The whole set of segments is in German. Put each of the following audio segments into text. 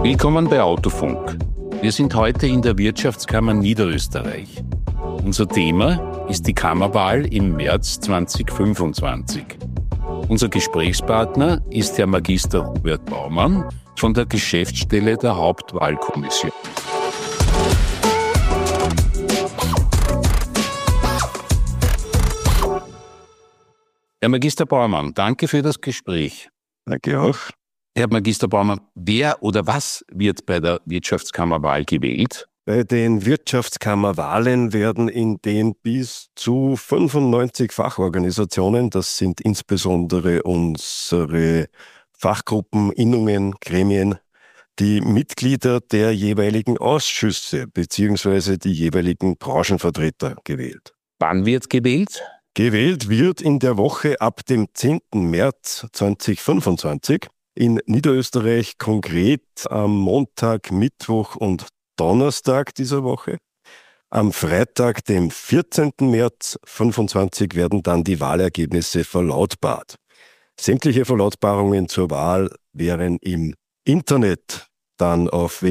Willkommen bei Autofunk. Wir sind heute in der Wirtschaftskammer Niederösterreich. Unser Thema ist die Kammerwahl im März 2025. Unser Gesprächspartner ist Herr Magister Hubert Baumann von der Geschäftsstelle der Hauptwahlkommission. Herr Magister Baumann, danke für das Gespräch. Danke auch. Herr Magister Baumann, wer oder was wird bei der Wirtschaftskammerwahl gewählt? Bei den Wirtschaftskammerwahlen werden in den bis zu 95 Fachorganisationen, das sind insbesondere unsere Fachgruppen, Innungen, Gremien, die Mitglieder der jeweiligen Ausschüsse bzw. die jeweiligen Branchenvertreter gewählt. Wann wird gewählt? Gewählt wird in der Woche ab dem 10. März 2025 in Niederösterreich, konkret am Montag, Mittwoch und Donnerstag dieser Woche. Am Freitag, dem 14. März 2025, werden dann die Wahlergebnisse verlautbart. Sämtliche Verlautbarungen zur Wahl wären im Internet dann auf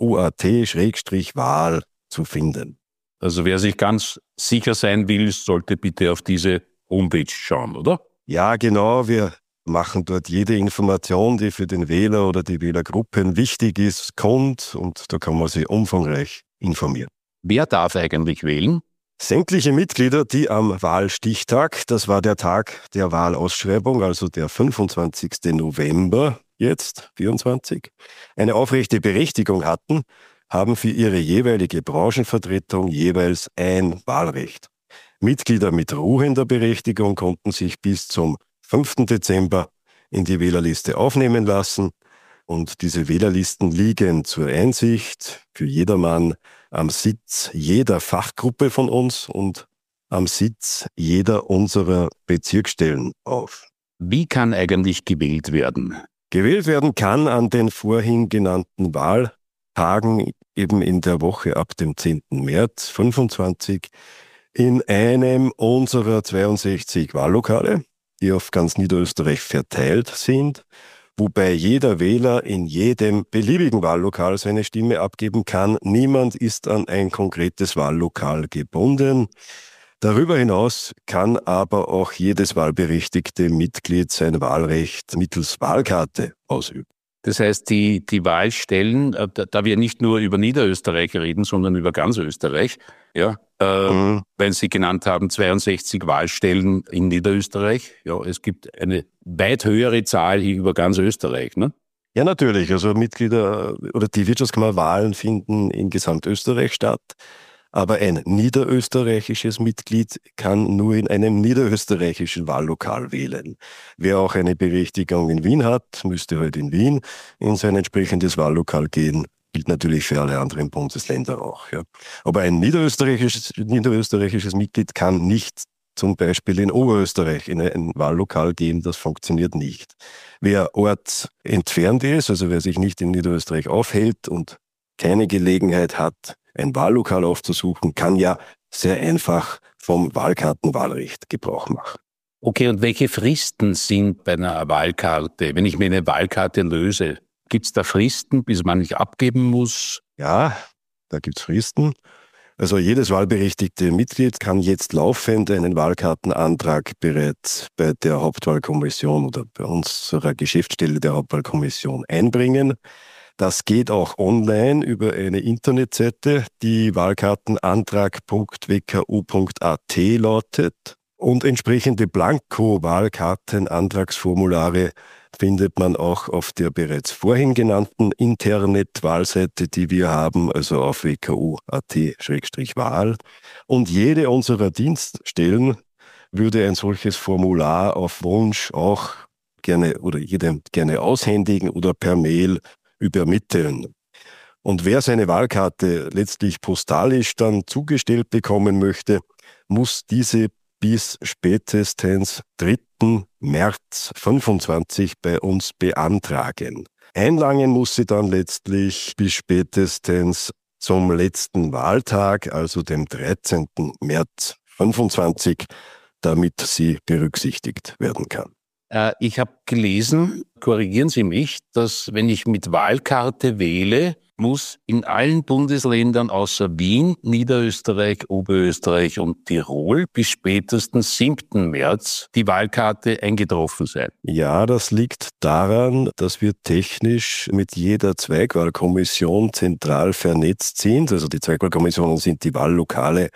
wku.at/Wahl zu finden. Also wer sich ganz sicher sein will, sollte bitte auf diese Homepage schauen, oder? Ja, genau. Wir machen dort jede Information, die für den Wähler oder die Wählergruppen wichtig ist, kund, und da kann man sich umfangreich informieren. Wer darf eigentlich wählen? Sämtliche Mitglieder, die am Wahlstichtag, das war der Tag der Wahlausschreibung, also der 25. November jetzt, 24, eine aufrechte Berechtigung hatten, haben für ihre jeweilige Branchenvertretung jeweils ein Wahlrecht. Mitglieder mit ruhender Berechtigung konnten sich bis zum 5. Dezember in die Wählerliste aufnehmen lassen, und diese Wählerlisten liegen zur Einsicht für jedermann am Sitz jeder Fachgruppe von uns und am Sitz jeder unserer Bezirksstellen auf. Wie kann eigentlich gewählt werden? Gewählt werden kann an den vorhin genannten Wahltagen, eben in der Woche ab dem 10. März 25, in einem unserer 62 Wahllokale, die auf ganz Niederösterreich verteilt sind, wobei jeder Wähler in jedem beliebigen Wahllokal seine Stimme abgeben kann. Niemand ist an ein konkretes Wahllokal gebunden. Darüber hinaus kann aber auch jedes wahlberechtigte Mitglied sein Wahlrecht mittels Wahlkarte ausüben. Das heißt, die Wahlstellen, da wir nicht nur über Niederösterreich reden, sondern über ganz Österreich, ja, weil Sie genannt haben, 62 Wahlstellen in Niederösterreich. Ja, es gibt eine weit höhere Zahl hier über ganz Österreich, ne? Ja, natürlich. Also Mitglieder oder die Wirtschaftskammerwahlen finden in Gesamtösterreich statt. Aber ein niederösterreichisches Mitglied kann nur in einem niederösterreichischen Wahllokal wählen. Wer auch eine Berechtigung in Wien hat, müsste halt in Wien in sein entsprechendes Wahllokal gehen. Gilt natürlich für alle anderen Bundesländer auch. Ja. Aber ein niederösterreichisches Mitglied kann nicht zum Beispiel in Oberösterreich in ein Wahllokal gehen. Das funktioniert nicht. Wer ortsentfernt ist, also wer sich nicht in Niederösterreich aufhält und keine Gelegenheit hat, ein Wahllokal aufzusuchen, kann ja sehr einfach vom Wahlkartenwahlrecht Gebrauch machen. Okay, und welche Fristen sind bei einer Wahlkarte? Wenn ich mir eine Wahlkarte löse, gibt es da Fristen, bis man nicht abgeben muss? Ja, da gibt es Fristen. Also jedes wahlberechtigte Mitglied kann jetzt laufend einen Wahlkartenantrag bereits bei der Hauptwahlkommission oder bei unserer Geschäftsstelle der Hauptwahlkommission einbringen. Das geht auch online über eine Internetseite, die wahlkartenantrag.wku.at lautet. Und entsprechende Blanko-Wahlkartenantragsformulare findet man auch auf der bereits vorhin genannten Internetwahlseite, die wir haben, also auf wku.at/Wahl. Und jede unserer Dienststellen würde ein solches Formular auf Wunsch auch gerne oder jedem gerne aushändigen oder per Mail übermitteln. Und wer seine Wahlkarte letztlich postalisch dann zugestellt bekommen möchte, muss diese bis spätestens 3. März 25 bei uns beantragen. Einlangen muss sie dann letztlich bis spätestens zum letzten Wahltag, also dem 13. März 25, damit sie berücksichtigt werden kann. Ich habe gelesen, korrigieren Sie mich, dass wenn ich mit Wahlkarte wähle, muss in allen Bundesländern außer Wien, Niederösterreich, Oberösterreich und Tirol bis spätestens 7. März die Wahlkarte eingetroffen sein. Ja, das liegt daran, dass wir technisch mit jeder Zweigwahlkommission zentral vernetzt sind. Also die Zweigwahlkommissionen sind die Wahllokale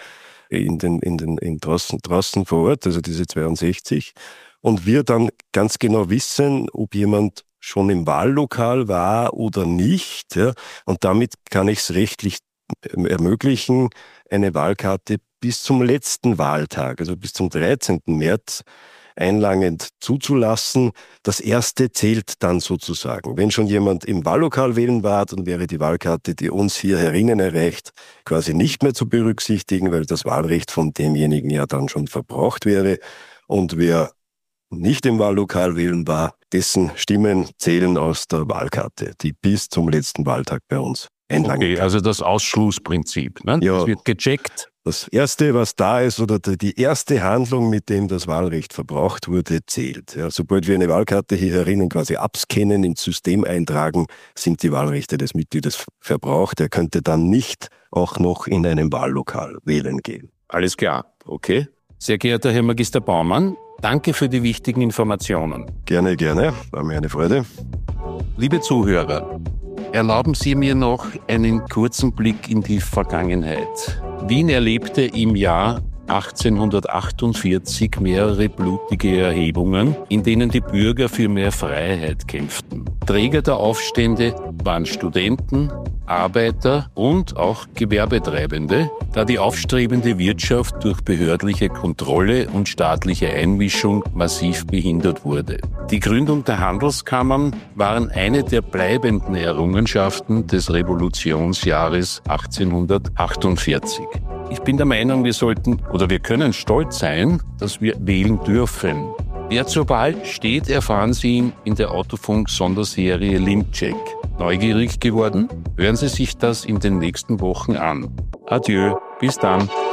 draußen vor Ort, also diese 62. Und wir dann ganz genau wissen, ob jemand schon im Wahllokal war oder nicht. Ja. Und damit kann ich es rechtlich ermöglichen, eine Wahlkarte bis zum letzten Wahltag, also bis zum 13. März, einlangend zuzulassen. Das erste zählt dann sozusagen. Wenn schon jemand im Wahllokal wählen war, dann wäre die Wahlkarte, die uns hier herinnen erreicht, quasi nicht mehr zu berücksichtigen, weil das Wahlrecht von demjenigen ja dann schon verbraucht wäre. Und wer nicht im Wahllokal wählen war, dessen Stimmen zählen aus der Wahlkarte, die bis zum letzten Wahltag bei uns einlangen. Okay, also das Ausschlussprinzip. Ne? Ja, das wird gecheckt. Das Erste, was da ist, oder die erste Handlung, mit dem das Wahlrecht verbraucht wurde, zählt. Ja, sobald wir eine Wahlkarte hier herinnen quasi abscannen, ins System eintragen, sind die Wahlrechte des Mitgliedes verbraucht. Er könnte dann nicht auch noch in einem Wahllokal wählen gehen. Alles klar, okay. Sehr geehrter Herr Magister Baumann, danke für die wichtigen Informationen. Gerne, gerne. War mir eine Freude. Liebe Zuhörer, erlauben Sie mir noch einen kurzen Blick in die Vergangenheit. Wien erlebte im Jahr 1848 mehrere blutige Erhebungen, in denen die Bürger für mehr Freiheit kämpften. Träger der Aufstände waren Studenten, Arbeiter und auch Gewerbetreibende, da die aufstrebende Wirtschaft durch behördliche Kontrolle und staatliche Einmischung massiv behindert wurde. Die Gründung der Handelskammern waren eine der bleibenden Errungenschaften des Revolutionsjahres 1848. Ich bin der Meinung, wir können stolz sein, dass wir wählen dürfen. Wer zur Wahl steht, erfahren Sie in der Autofunk-Sonderserie Linkcheck. Neugierig geworden? Hören Sie sich das in den nächsten Wochen an. Adieu, bis dann.